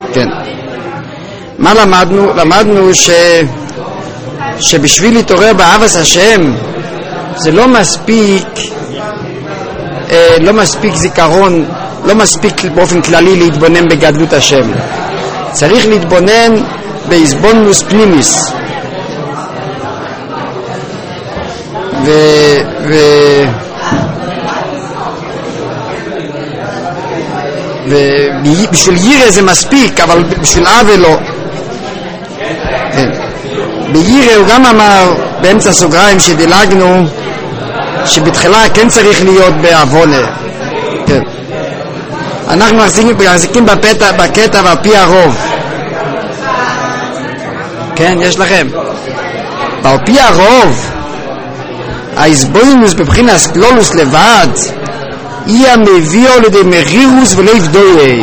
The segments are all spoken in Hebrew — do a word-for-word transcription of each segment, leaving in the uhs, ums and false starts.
כן. מה למדנו? למדנו ש... שבשביל להתעורר באהבת השם זה לא מספיק אה, לא מספיק זיכרון, לא מספיק באופן כללי להתבונן בגדלות השם. צריך להתבונן בהסבונוס פנימיס. ו... ו... ובשביל ירא זה מספיק, אבל בשביל אהבה לא. כן. בירא הוא גם אמר באמצע סוגריים שדילגנו שבתחילה כן צריך להיות בעוונה. כן. אנחנו מחזיקים, מחזיקים בפתע, בקטע ועל פי הרוב. כן, יש לכם. ועל פי הרוב ההסבונוס בבחינת כלולוס לבד היא המביאו לידי מרירוס ולב דויק.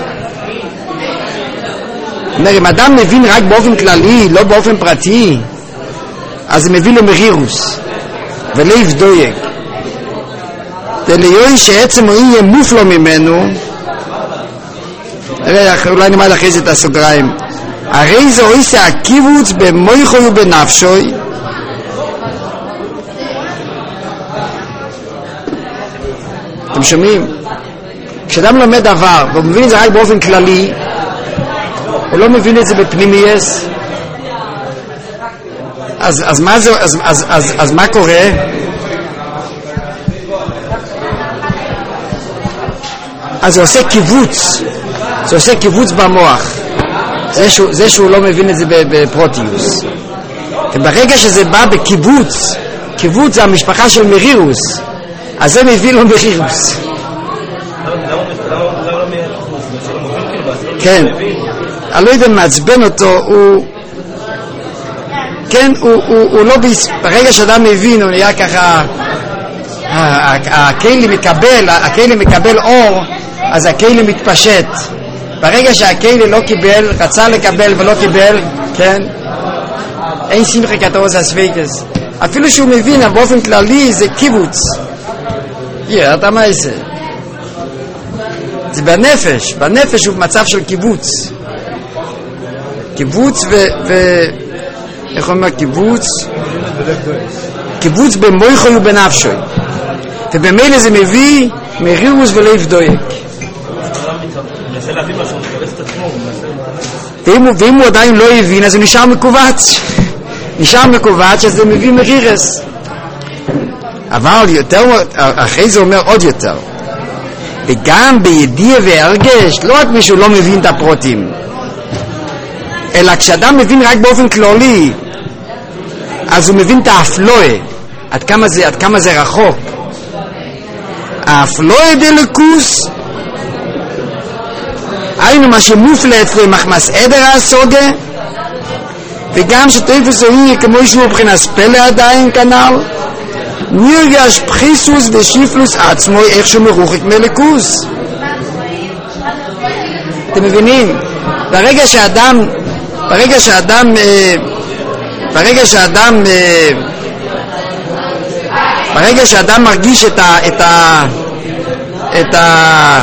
אומר, אם אדם מבין רק באופן כללי, לא באופן פרטי, אז זה מביא למרירוס ולב דויק. וליואי שעצם הוא יהיה מופלו ממנו, אולי נאמר אחרי זה את הסוגריים, הרי זה עושה הקיבוץ במויכוי ובנפשוי. אתם שומעים? כשאדם לומד דבר והוא מבין את זה רק באופן כללי, הוא לא מבין את זה בפנימייס, אז, אז, מה, זה, אז, אז, אז, אז מה קורה? אז זה עושה קיבוץ, זה עושה קיבוץ במוח, זה שהוא, זה שהוא לא מבין את זה בפרוטיוס. וברגע שזה בא בקיבוץ, קיבוץ זה המשפחה של מרירוס, אז זה מביא לו מרירוס. כן, אני לא יודע מעצבן אותו, הוא כן, הוא, הוא, הוא לא, ברגע שאדם מבין, הוא נהיה ככה, הכלי מקבל, הכלי מקבל אור, אז הכלי מתפשט. ברגע שהכלי לא קיבל, רצה לקבל ולא קיבל, כן, אין שמחה כתוב זה הסוויקס. אפילו שהוא מבין, באופן כללי זה קיבוץ. יהיה, אתה מה זה? זה בנפש, בנפש הוא מצב של קיבוץ. קיבוץ ו... ו... איך אומר קיבוץ? קיבוץ במויכוי ובנפשוי. ובמילא זה מביא מרירוס ולב דויק. ואם הוא עדיין לא הבין, אז הוא נשאר מקובץ. נשאר מקובץ, אז זה מביא מרירס. אבל יותר, אחרי זה אומר עוד יותר. וגם בידיע והרגש, לא רק מישהו לא מבין את הפרוטים, אלא כשאדם מבין רק באופן כללי, אז הוא מבין את האפלואה, עד כמה זה, עד כמה זה רחוק. האפלואה דלקוס, היינו מה שמופלא אצלו מחמס עדר הסוגה, וגם שטייפוס הוא כמו שהוא מבחינת פלא עדיין כנ"ל, נרגש פחיסוס ושיפלוס עצמו איכשהו מרוחק מלקוס. אתם מבינים? ברגע שאדם ברגע שאדם ברגע שאדם ברגע שאדם מרגיש את ה את ה את ה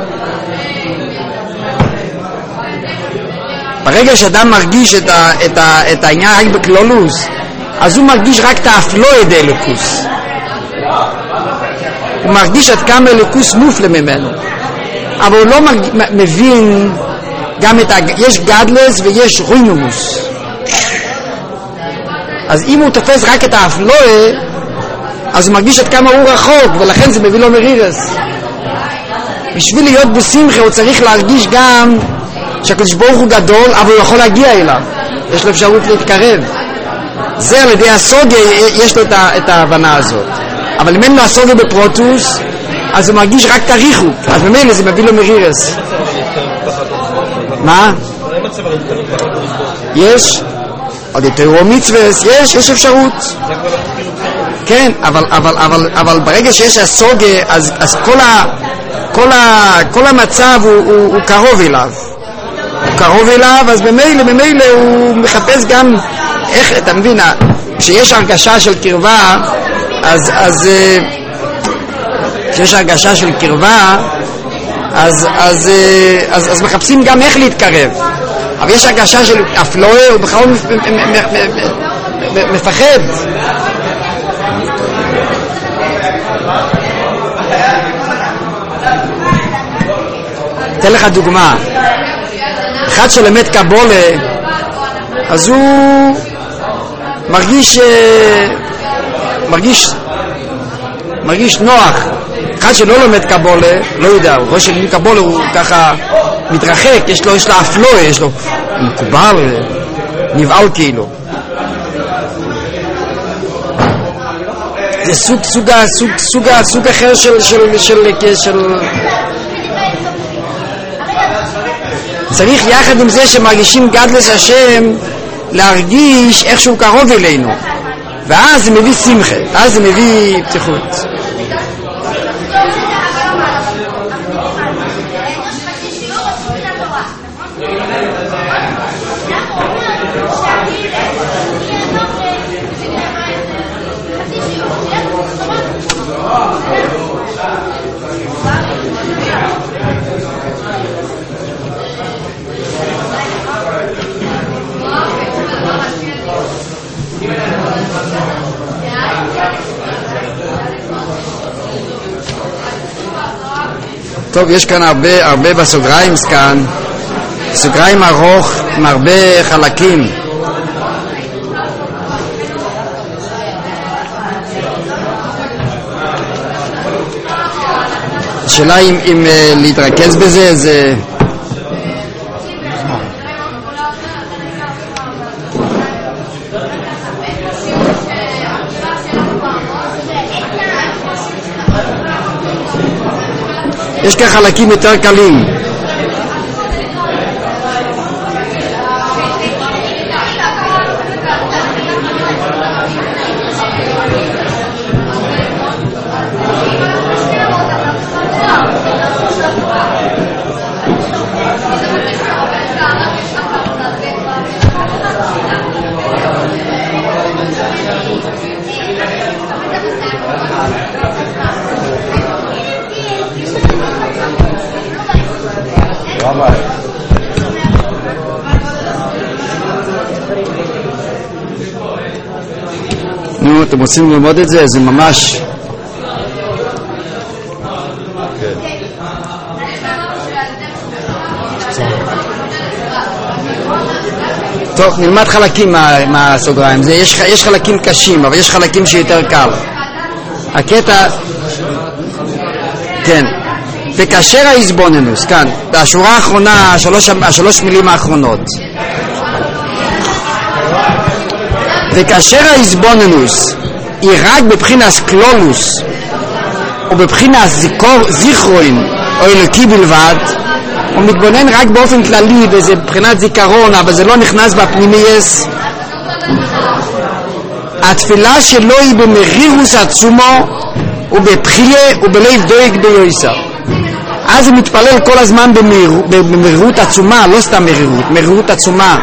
ברגע שאדם מרגיש את ה את ה את העניין רק בכלולוס, אז הוא מרגיש רק את האפלואה דלקוס. הוא מרגיש עד כמה אלוקוס מופלא ממנו, אבל הוא לא מבין גם את ה... יש גדלס ויש רוינומוס. אז אם הוא תופס רק את האפלואה, אז הוא מרגיש עד כמה הוא רחוק, ולכן זה מביא לו מרירס. בשביל להיות בשמחה הוא צריך להרגיש גם שהקדוש ברוך הוא גדול, אבל הוא יכול להגיע אליו, יש לו אפשרות להתקרב. זה על ידי הסוגיה יש לו את ההבנה הזאת. אבל אם אין לו הסוגיה בפרוטוס, אז הוא מרגיש רק את הריחוק, אז ממילא זה מביא לו מרירס. מה? יש עוד יותר מצווס, יש, יש אפשרות. כן, אבל, אבל, אבל, אבל ברגע שיש הסוגיה, אז, אז כל ה, כל ה, כל המצב הוא, הוא, הוא קרוב אליו. הוא קרוב אליו, אז במילא, במילא הוא מחפש גם איך, אתה מבין, כשיש הרגשה של קרבה, אז, אז, כשיש הרגשה של קרבה, אז, אז, אז, אז מחפשים גם איך להתקרב, אבל יש הרגשה של אפלואה, הוא בכלל מפחד. אתן לך דוגמה, אחד שלמד קבולה, אז הוא מרגיש מרגיש מרגיש נוח. אחד שלא לומד קבולה, לא יודע, הוא רואה שלמד קבולה הוא ככה מתרחק, יש לו, יש לו אפלואה, יש לו מקובל, נבעל כאילו. זה סוג, סוג, סוג, סוג, סוג אחר של, של, של, של... צריך יחד עם זה שמרגישים גדלס השם להרגיש איך שהוא קרוב אלינו, ואז זה מביא שמחה, אז זה מביא פתיחות. טוב, יש כאן הרבה, הרבה בסוגריים כאן, סוגריים ארוך עם הרבה חלקים. השאלה אם, אם uh, להתרכז בזה, זה... יש כאן חלקים יותר קלים. נו, אתם רוצים ללמוד את זה? זה ממש... טוב, נלמד חלקים מהסוגריים. זה, יש, יש חלקים קשים, אבל יש חלקים שיותר קל. הקטע... כן. וכאשר ההסבוננוס, כאן, השורה האחרונה, השלוש, השלוש מילים האחרונות. וכאשר ההסבוננוס היא רק בבחינת קלולוס או בבחינת זיכרון או אלוקי בלבד, הוא מתבונן רק באופן כללי וזה בבחינת זיכרון, אבל זה לא נכנס בפנימייס, התפילה שלו היא במרירוס עצומו ובבחייה ובלב דואג ביועסה. אז הוא מתפלל כל הזמן במהיר, במהירות עצומה, לא סתם מהירות, מהירות עצומה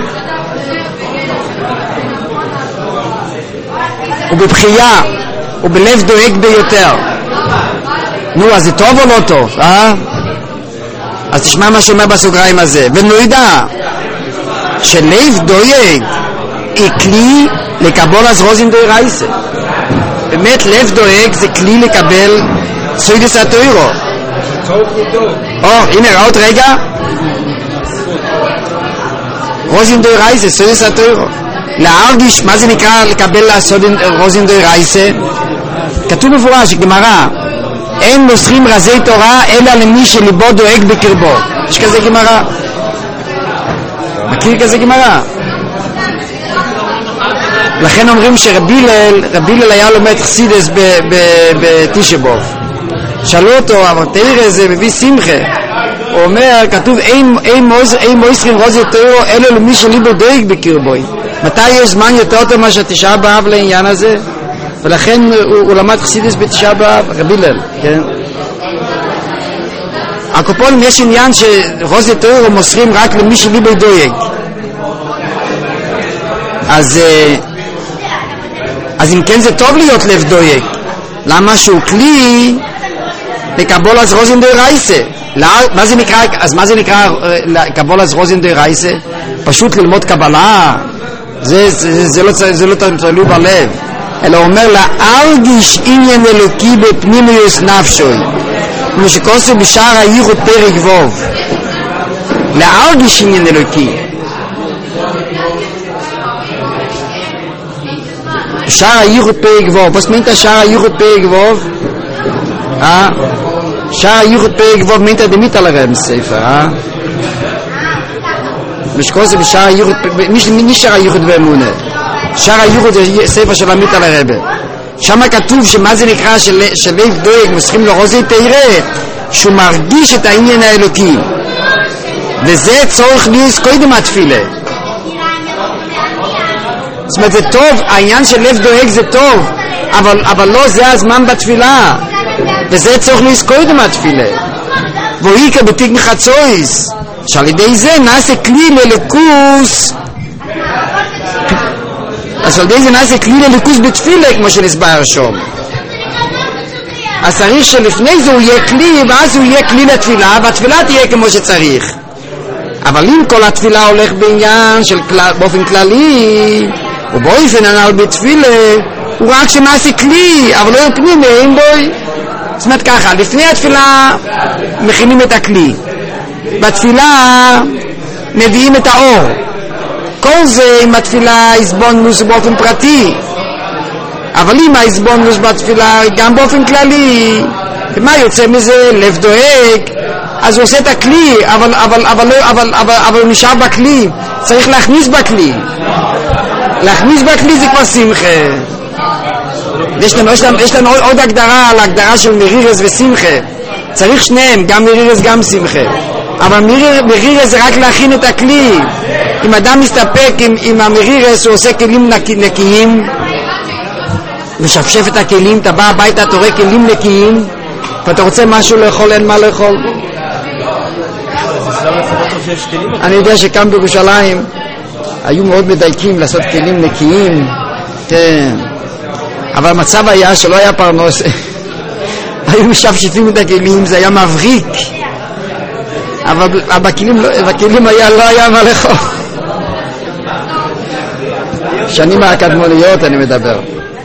ובבחייה ובלב דואג ביותר. נו, אז זה טוב או לא טוב, אה? אז תשמע מה שאומר בסוגריים הזה. ונוידע שלב דואג היא כלי לקבל אז רוזין דוי רייסה. באמת לב דואג זה כלי לקבל סוידס התוירו. או, הנה, עוד רגע. רוזין דוי רייסה, סוידס התוירו. להרגיש, מה זה נקרא לקבל לעשות רוזין דוי רייסה? כתוב מפורש, גמרא, אין מוסרים רזי תורה אלא למי שליבו דואג בקרבו. יש כזה גמרא? מכיר כזה גמרא? לכן אומרים שרבי הלל, רבי הלל היה לומד חסידס בתשבוב. שאלו אותו, אבל תראה, זה מביא שמחה. הוא אומר, כתוב, אין מוסרים רזי תורה אלא למי שליבו דואג בקרבו. מתי יש זמן יותר טוב מה שתשעה באב לעניין הזה? ולכן הוא, הוא למד חסידס בתשעה באב, רבי הלל, כן? הקופונים יש עניין שרוזי תורה מוסרים רק למי שליבו דואג. אז אז אם כן זה טוב להיות לב דואג. למה שהוא כלי בקבולת רוזין דאורייסה. מה זה נקרא, אז מה זה נקרא קבולת רוזין דאורייסה? פשוט ללמוד קבלה. זה, זה, זה, לא, זה לא תלוי בלב, אלא אומר להרגיש עניין אלוקי בפנימיוס נפשוי, כמו שכוסו בשער הייחוד פרק ווב, להרגיש עניין אלוקי. שער הייחוד פרק ווב, פוסט מינטה שער הייחוד פרק ווב, אה? שער הייחוד פרק ווב מינטה דמית על הרב ספר, אה? משקוסו בשער הייחוד, מי שער הייחוד באמונה? שער הייחוד זה ספר של עמית על הרבה. שם כתוב שמה זה נקרא של, של לב דואג, מסכים לרוזי תראה, שהוא מרגיש את העניין האלוקי. וזה צורך להיות קודם התפילה. זאת אומרת, זה טוב, העניין של לב דואג זה טוב, אבל, אבל לא זה הזמן בתפילה. וזה צורך להיות קודם התפילה. והוא כבתיק מחצויס. שעל ידי זה נעשה כלי ללכוס, אז על ידי זה נעשה כלי ללכוס בתפילה, כמו שנסבר שום. אז צריך שלפני זה הוא יהיה כלי, ואז הוא יהיה כלי לתפילה, והתפילה תהיה כמו שצריך. אבל אם כל התפילה הולך בעניין של כלל, באופן כללי, ובאופן הנעל בתפילה, הוא רק שנעשה כלי, אבל לא כלי מאין בוי. זאת אומרת ככה, לפני התפילה מכינים את הכלי, בתפילה מביאים את האור. כל זה עם התפילה הסבונוס באופן פרטי, אבל אם ההסבונוס בתפילה גם באופן כללי, מה יוצא מזה? לב דואג, אז הוא עושה את הכלי, אבל, אבל, אבל, אבל, אבל, אבל הוא נשאר בכלי, צריך להכניס בכלי, להכניס בכלי זה כבר שמחה. יש לנו, יש לנו, יש לנו עוד, עוד הגדרה על הגדרה של מרירס ושמחה, צריך שניהם, גם מרירס גם שמחה. אבל מרירס זה רק להכין את הכלי. אם אדם מסתפק עם, עם המרירס, הוא עושה כלים נקי, נקיים, משפשף את הכלים, אתה בא הביתה, אתה רואה כלים נקיים, ואתה רוצה משהו לאכול, אין מה לאכול. אני יודע שכאן בירושלים היו מאוד מדייקים לעשות כלים נקיים, כן, אבל המצב היה שלא היה פרנוס, היו משפשפים את הכלים, זה היה מבריק, אבל בכלים, בכלים היה, לא היה מה לאכול. שנים הקדמוניות אני מדבר.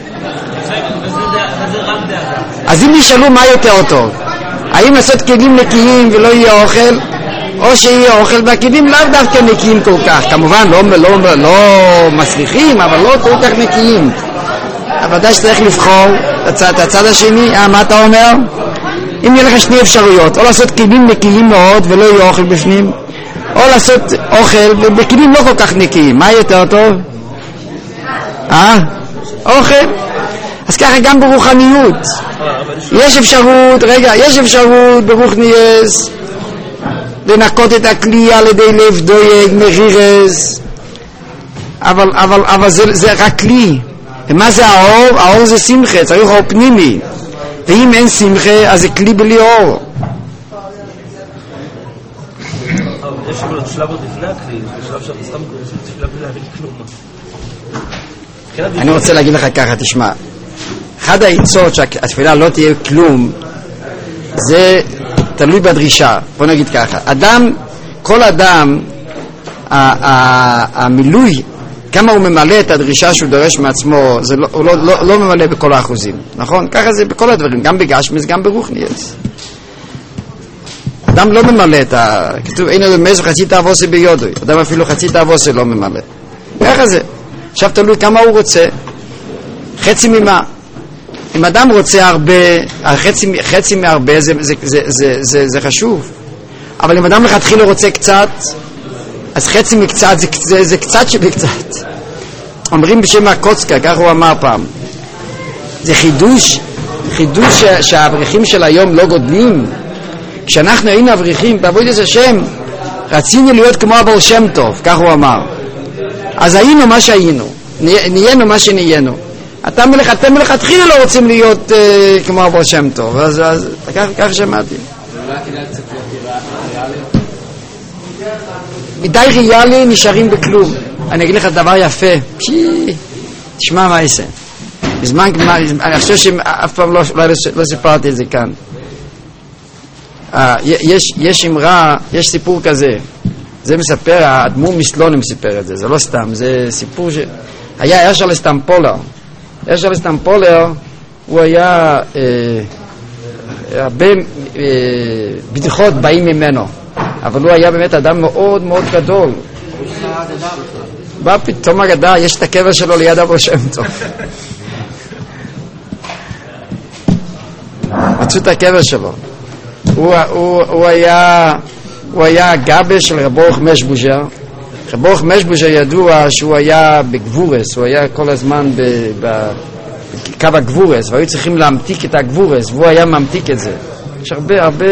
אז אם נשאלו מה יותר טוב, האם לעשות כלים נקיים ולא יהיה אוכל, או שיהיה אוכל והכלים לאו דווקא נקיים כל כך, כמובן לא, לא, לא, לא מסליחים, אבל לא כל כך נקיים. אבל ודאי שצריך לבחור את הצד, הצד השני. אה, מה אתה אומר? אם יהיה לך שני אפשרויות, או לעשות כלים נקיים מאוד ולא יהיה אוכל בפנים, או לעשות אוכל ובכלים לא כל כך נקיים, מה יותר טוב? אה? אוכל. אז ככה גם ברוחניות יש אפשרות, רגע, יש אפשרות ברוחניאס לנקות את הכלי על ידי לב דואג, מרירס, אבל, אבל, אבל זה, זה רק כלי. ומה זה האור? האור זה שמחה, צריך אור פנימי, ואם אין שמחה אז זה כלי בלי אור. יש שלב עוד לפני הכלי, זה שלב שאתה סתם תפילה בלי להבין כלום. אני רוצה להגיד לך ככה, תשמע, אחד העצות שהתפילה לא תהיה כלום, זה תלוי בדרישה. בוא נגיד ככה, אדם, כל אדם, המילוי, כמה הוא ממלא את הדרישה שהוא דורש מעצמו, זה לא, הוא לא, לא, לא ממלא בכל האחוזים, נכון? ככה זה בכל הדברים, גם בגשמיס, גם ברוחניאס. אדם לא ממלא את ה... כתוב, אין לו מזו חצי תאבוסי ביודוי, אדם אפילו חצי תאבוסי לא ממלא. ככה זה. עכשיו תלוי כמה הוא רוצה, חצי ממה. אם אדם רוצה הרבה, חצי, חצי מהרבה זה, זה, זה, זה, זה, זה חשוב. אבל אם אדם לכתחילה רוצה קצת, אז חצי מקצת זה, זה, זה קצת שבקצת. אומרים בשם הקוצקה, כך הוא אמר פעם. זה חידוש, חידוש שהאברכים של היום לא גודלים. כשאנחנו היינו אברכים, בעבודת השם, רצינו להיות כמו הבעל שם טוב, כך הוא אמר. אז היינו מה שהיינו, נהיינו מה שנהיינו. אתה מלך, אתם מלכתחילה לא רוצים להיות אה, כמו הבעל שם טוב, אז, אז כך, כך שמעתי. מדי ריאלי נשארים בכלום. אני אגיד לך דבר יפה, פי, תשמע מה יעשה. בזמן, אני חושב שאף פעם לא, לא, לא סיפרתי את זה כאן. יש, יש אמרה, יש סיפור כזה, זה מספר, האדמו"ר מסלונים סיפר את זה, זה לא סתם, זה סיפור ש... היה אשל סטמפולר, אשל סטמפולר הוא היה, אה, הרבה אה, בדיחות באים ממנו, אבל הוא היה באמת אדם מאוד מאוד גדול. בא פתאום אגדה, יש את הקבר שלו ליד אבו שם טוב. מצאו את הקבר שלו. הוא, הוא, הוא היה הוא היה גאבה של רב ברוך משבוז'ר. רב ברוך משבוז'ר ידוע שהוא היה בגבורס, הוא היה כל הזמן בקו הגבורס, והיו צריכים להמתיק את הגבורס, והוא היה ממתיק את זה. יש הרבה הרבה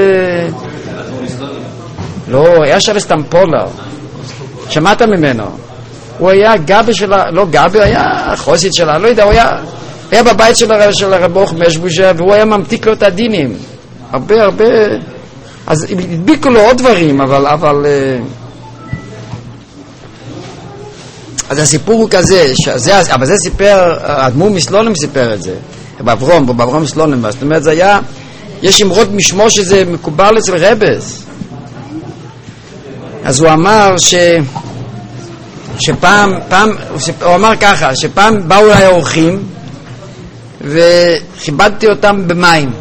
לא, היה של סטמפולר, שמעת ממנו. הוא היה גאבה שלה, לא גאבה, היה חוסית שלה, לא יודע, הוא היה היה בבית של הרב של הרב ברוך משבוז'ר, והוא היה ממתיק לו את הדינים. הרבה הרבה, אז הדביקו לו עוד דברים, אבל אבל אז הסיפור הוא כזה, שזה, אבל זה סיפר, האדמו"ר מסלונים סיפר את זה, באברום, באברום מסלונים, זאת אומרת, זה היה, יש אמרות משמו שזה מקובל אצל רבס. אז הוא אמר ש שפעם, פעם, הוא אמר ככה, שפעם באו אליי אורחים וכיבדתי אותם במים.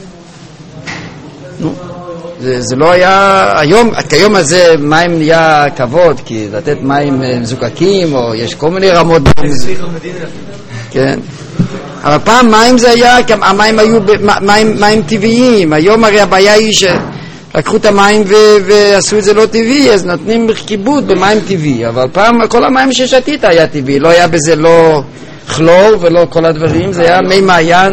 נו, זה, זה לא היה, היום, כיום הזה מים נהיה כבוד, כי לתת מים מזוקקים, או יש כל מיני רמות. כן. אבל פעם מים זה היה, המים היו מים, מים טבעיים. היום הרי הבעיה היא שלקחו את המים ו- ועשו את זה לא טבעי, אז נותנים כיבוד במים טבעי. אבל פעם כל המים ששתית היה טבעי, לא היה בזה לא כלור ולא כל הדברים, זה היה מי מעיין.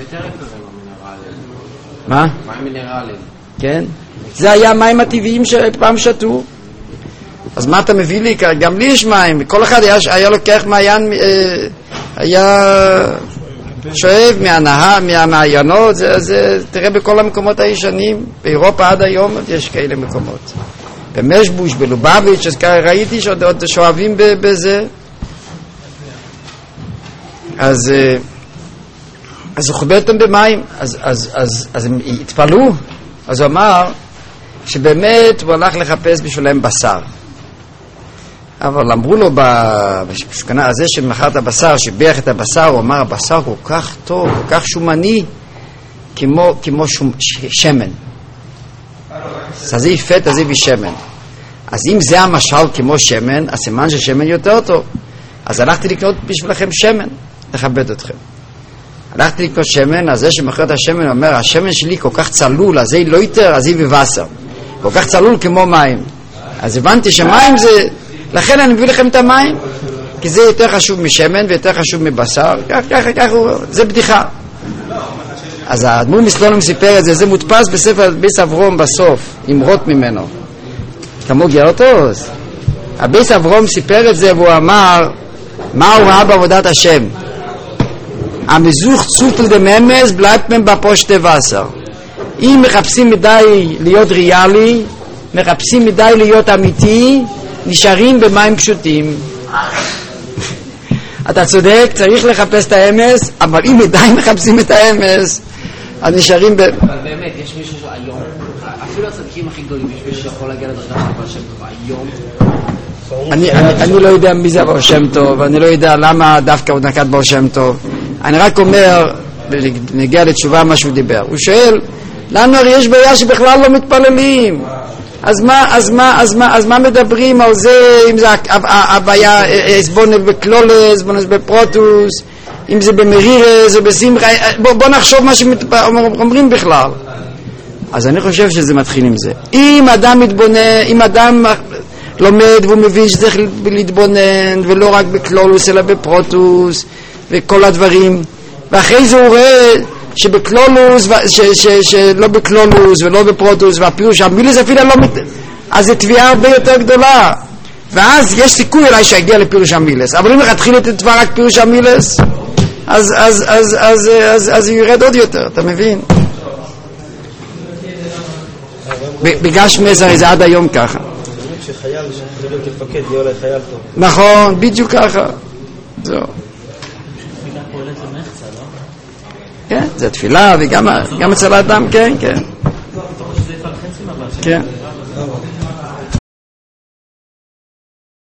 מה? מים מינרלים. כן? זה היה המים הטבעיים שפעם שתו. אז מה אתה מביא לי? גם לי יש מים. כל אחד היה, היה לוקח מעיין, אה, היה שואב מהנהר, מהמעיינות. זה, זה, תראה בכל המקומות הישנים, באירופה עד היום יש כאלה מקומות. במשבוש, בלובביץ', אז ראיתי שעוד עוד שואבים בזה. אז... אה, אז הוא חובר אותם במים, אז, אז, אז, אז הם התפלאו. אז הוא אמר שבאמת הוא הלך לחפש בשבילם בשר. אבל אמרו לו בשכונה הזה שמכר את הבשר, שביח את הבשר, הוא אמר הבשר כל כך טוב, כל כך שומני, כמו, כמו שום, שמן. אז זה יפת, אז זה בשמן. אז אם זה המשל כמו שמן, אז סימן ששמן יותר טוב. אז הלכתי לקנות בשבילכם שמן, לכבד אתכם. הלכתי לקנות שמן, אז זה שמכר את השמן אומר, השמן שלי כל כך צלול, אז זה לא יותר, אז זה בבשר. כל כך צלול כמו מים. אז הבנתי שמים זה, לכן אני מביא לכם את המים, כי זה יותר חשוב משמן ויותר חשוב מבשר, כך, כך, כך, זה בדיחה. אז האדמו"ר מסלונים סיפר את זה, זה מודפס בספר ביס אברום בסוף, אמרות ממנו. כמו גאוטוס. הביס אברום סיפר את זה והוא אמר, מה הוא ראה בעבודת השם? המזוך צופל דממס בלייbt מן בפושטה וסר. אם מחפשים מדי להיות ריאלי, מחפשים מדי להיות אמיתי, נשארים במים פשוטים. אתה צודק, צריך לחפש את האמס, אבל אם מדי מחפשים את האמס, אז נשארים ב... אבל באמת, יש מישהו שהיום, אפילו הצדקים הכי גדולים, יש מישהו שיכול להגיע לדרגה של בעל שם טוב היום? אני, אני, אני לא יודע מי זה בעל שם טוב, אני לא יודע למה דווקא הוא נקט בעל שם טוב. אני רק אומר, נגיע לתשובה מה שהוא דיבר. הוא שואל, לנו הרי יש בעיה שבכלל לא מתפללים. אז מה, אז מה, אז מה, אז מה מדברים על זה, אם זה הבעיה, סבונב בקלולס, סבונב בפרוטוס, אם זה במרירס או בשמחה, בוא, בוא נחשוב מה שאומרים בכלל. אז אני חושב שזה מתחיל עם זה. אם אדם מתבונן, אם אדם לומד והוא מבין שצריך להתבונן, ולא רק בקלולוס אלא בפרוטוס, וכל הדברים, ואחרי זה הוא רואה שבקלולוס, ש, ש, שלא בקלולוס ולא בפרוטוס, והפירוש המילס אפילו לא מת... אז זה תביעה הרבה יותר גדולה, ואז יש סיכוי אולי שיגיע לפירוש המילס. אבל אם תתחיל את דבר רק פירוש המילס, אז, אז, אז, אז, אז, אז, אז הוא ירד עוד יותר, אתה מבין? בגש מזר זה עד היום ככה. שחייל שחייל כפקד יהיה אולי חייל טוב. נכון, בדיוק ככה. זהו. כן, זה תפילה, וגם אצל האדם, כן, כן. כן.